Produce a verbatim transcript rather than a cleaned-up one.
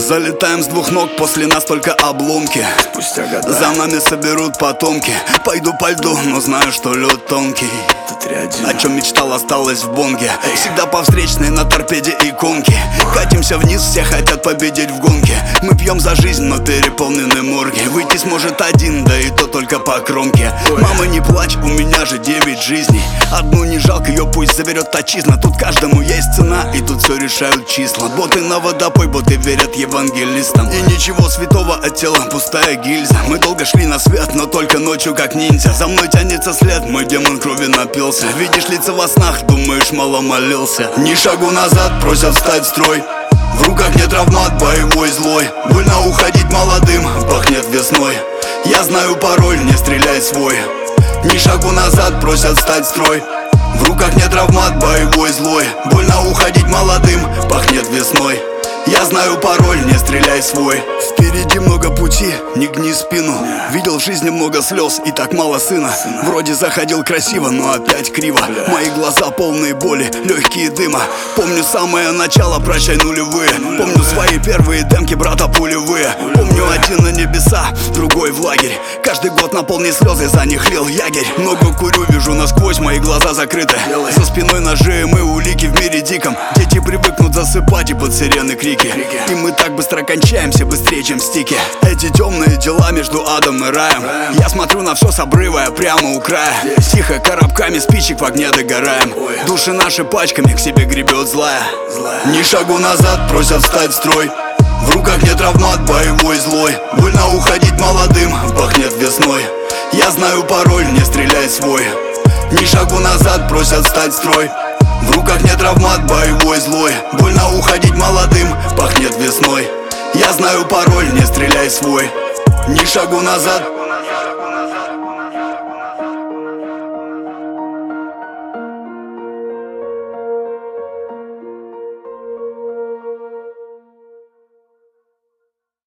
Залетаем с двух ног, после нас только обломки. Спустя года за нами соберут потомки. Пойду по льду, но знаю, что лед тонкий. О чем мечтал, осталось в бонге. Всегда по встречной на торпеде и конке. Катимся вниз, все хотят победить в гонке. Мы пьем за жизнь, но переполнены морги. Выйти сможет один, да и то только по кромке. Мама, не плачь, у меня же девять жизней. Одну не жалко, ее пусть заберет отчизна. Тут каждому есть цена, и тут все решают числа. Боты на водопой, боты верят евангелистам. И ничего святого от тела, пустая гильза. Мы долго шли на свет, но только ночью как ниндзя. За мной тянется след, мой демон крови напился. Видишь лица во снах, думаешь, мало молился. Ни шагу назад, просят встать в строй. В руках не травмат, боевой злой. Больно уходить молодым, пахнет весной. Я знаю пароль, не стреляй свой. Ни шагу назад, просят встать в строй. В руках не травмат, боевой злой. Больно уходить молодым, пахнет весной. Я знаю пароль, не стреляй свой. Впереди много пути, не гни спину. Видел в жизни много слез и так мало сына. Вроде заходил красиво, но опять криво. Мои глаза полные боли, легкие дыма. Помню самое начало, прощай нулевые. Помню свои первые демки, брата пулевые. Помню один на небеса, другой в лагерь. Каждый год на полные слезы за них лил ягерь. Много курю, вижу насквозь, мои глаза закрыты. За спиной ножи, мы улики в мире диком. Дети привыкнут засыпать и под сирены крики. И мы так быстро кончаемся, быстрее, чем стики. Эти темные дела между адом и раем. Я смотрю на все с обрыва, я прямо у края. Тихо, коробками спичек в огне догораем. Души наши пачками к себе гребет злая. Ни шагу назад, просят встать в строй. В руках не травмат, боевой злой. Больно уходить молодым, пахнет весной. Я знаю пароль, не стреляй свой. Ни шагу назад, просят встать в строй. В руках не травмат, боевой злой. Больно уходить молодым, пахнет весной. Я знаю пароль, не стреляй свой. Ни шагу назад.